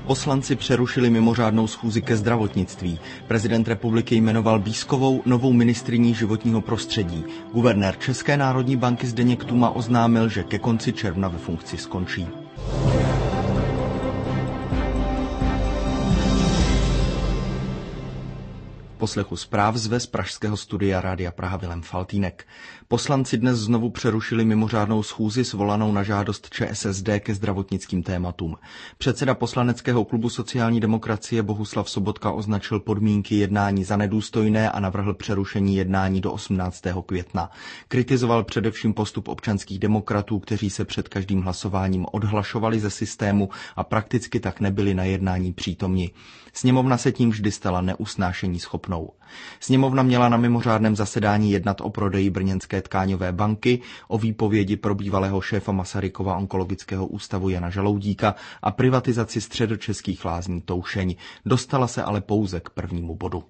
Poslanci přerušili mimořádnou schůzi ke zdravotnictví. Prezident republiky jmenoval Bízkovou novou ministryní životního prostředí. Guvernér České národní banky Zdeněk Tuma oznámil, že ke konci června ve funkci skončí. Poslechu zpráv zve z pražského studia Rádia Praha Vilém Faltýnek. Poslanci dnes znovu přerušili mimořádnou schůzi svolanou na žádost ČSSD ke zdravotnickým tématům. Předseda poslaneckého klubu sociální demokracie Bohuslav Sobotka označil podmínky jednání za nedůstojné a navrhl přerušení jednání do 18. května. Kritizoval především postup občanských demokratů, kteří se před každým hlasováním odhlašovali ze systému a prakticky tak nebyli na jednání přítomni. Sněmovna se tím vždy stala neusnášení schopnou. Sněmovna měla na mimořádném zasedání jednat o prodeji brněnské tkáňové banky, o výpovědi pro bývalého šéfa Masarykova onkologického ústavu Jana Žaloudíka a privatizaci středočeských lázní Toušeň. Dostala se ale pouze k prvnímu bodu.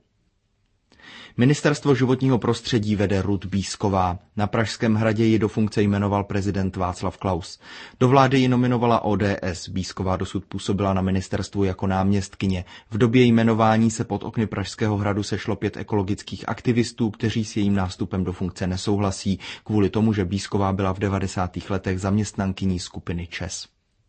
Ministerstvo životního prostředí vede Ruth Bízková. Na Pražském hradě ji do funkce jmenoval prezident Václav Klaus. Do vlády ji nominovala ODS. Bízková dosud působila na ministerstvu jako náměstkyně. V době jmenování se pod okny Pražského hradu sešlo 5 ekologických aktivistů, kteří s jejím nástupem do funkce nesouhlasí, kvůli tomu, že Bízková byla v 90. letech zaměstnankyní skupiny ČEZ.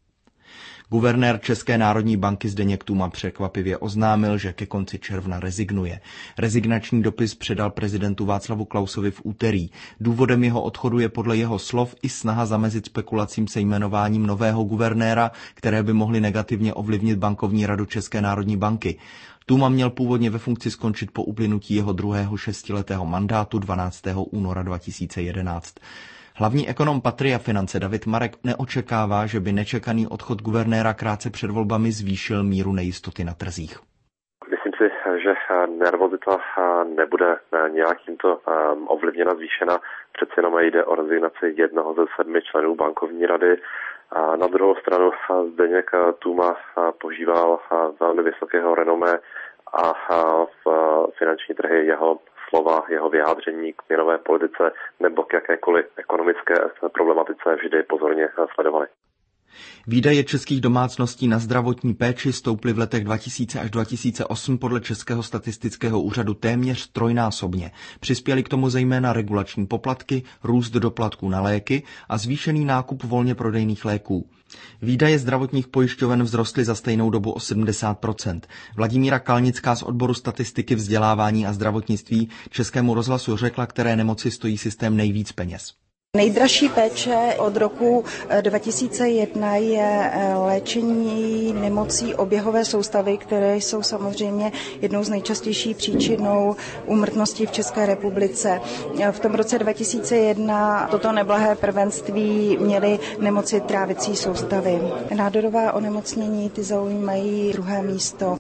Guvernér České národní banky Zdeněk Tuma překvapivě oznámil, že ke konci června rezignuje. Rezignační dopis předal prezidentu Václavu Klausovi v úterý. Důvodem jeho odchodu je podle jeho slov i snaha zamezit spekulacím se jmenováním nového guvernéra, které by mohly negativně ovlivnit bankovní radu České národní banky. Tuma měl původně ve funkci skončit po uplynutí jeho druhého 6letého mandátu 12. února 2011. Hlavní ekonom Patria Finance David Marek neočekává, že by nečekaný odchod guvernéra krátce před volbami zvýšil míru nejistoty na trzích. Myslím si, že nervozita nebude nějak tímto ovlivněna, zvýšena. Přece jenom jde o rezignaci jednoho ze 7 členů bankovní rady. Na druhou stranu Zdeněk Tuma požíval velmi vysokého renomé a v finanční trhy jeho slova, jeho vyjádření k měnové politice nebo k jakékoliv ekonomické problematice vždy pozorně sledovali. Výdaje českých domácností na zdravotní péči stouply v letech 2000 až 2008 podle Českého statistického úřadu téměř trojnásobně. Přispěly k tomu zejména regulační poplatky, růst doplatků na léky a zvýšený nákup volně prodejných léků. Výdaje zdravotních pojišťoven vzrostly za stejnou dobu o 70%. Vladimíra Kalnická z odboru statistiky, vzdělávání a zdravotnictví Českému rozhlasu řekla, které nemoci stojí systém nejvíc peněz. Nejdražší péče od roku 2001 je léčení nemocí oběhové soustavy, které jsou samozřejmě jednou z nejčastějších příčinou úmrtnosti v České republice. V tom roce 2001 toto neblahé prvenství měly nemoci trávicí soustavy. Nádorová onemocnění ty zaujímají 2. místo.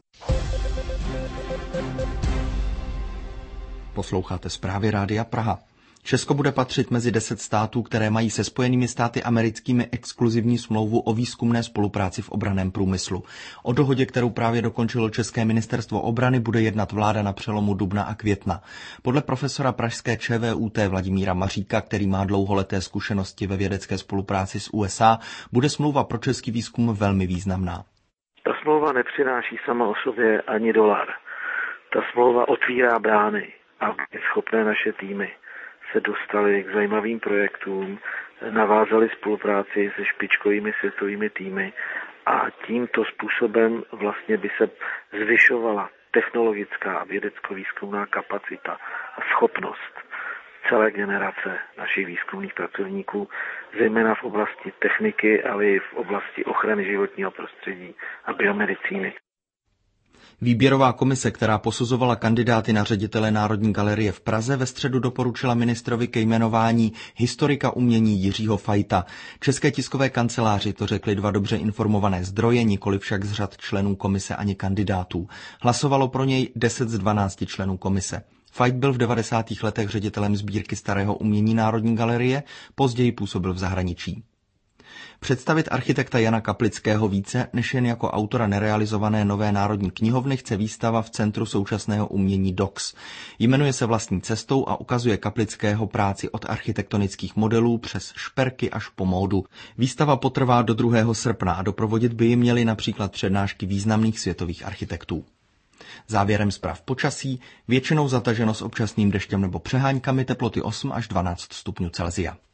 Posloucháte zprávy Rádia Praha. Česko bude patřit mezi 10 států, které mají se Spojenými státy americkými exkluzivní smlouvu o výzkumné spolupráci v obranném průmyslu. O dohodě, kterou právě dokončilo České ministerstvo obrany, bude jednat vláda na přelomu dubna a května. Podle profesora pražské ČVUT Vladimíra Maříka, který má dlouholeté zkušenosti ve vědecké spolupráci s USA, bude smlouva pro český výzkum velmi významná. Ta smlouva nepřináší sama o sobě ani dolar. Ta smlouva otvírá brány a schopné naše týmy se dostali k zajímavým projektům, navázali spolupráci se špičkovými světovými týmy a tímto způsobem vlastně by se zvyšovala technologická a vědecko-výzkumná kapacita a schopnost celé generace našich výzkumných pracovníků, zejména v oblasti techniky, ale i v oblasti ochrany životního prostředí a biomedicíny. Výběrová komise, která posuzovala kandidáty na ředitele Národní galerie v Praze, ve středu doporučila ministrovi ke jmenování historika umění Jiřího Fajta. České tiskové kanceláři to řekly 2 dobře informované zdroje, nikoli však z řad členů komise ani kandidátů. Hlasovalo pro něj 10 z 12 členů komise. Fajt byl v 90. letech ředitelem sbírky starého umění Národní galerie, později působil v zahraničí. Představit architekta Jana Kaplického více než jen jako autora nerealizované nové národní knihovny chce výstava v Centru současného umění DOX. Jmenuje se Vlastní cestou a ukazuje Kaplického práci od architektonických modelů přes šperky až po módu. Výstava potrvá do 2. srpna a doprovodit by ji měly například přednášky významných světových architektů. Závěrem zpráv počasí, většinou zataženo s občasným deštěm nebo přeháňkami, teploty 8 až 12 stupňů Celsia.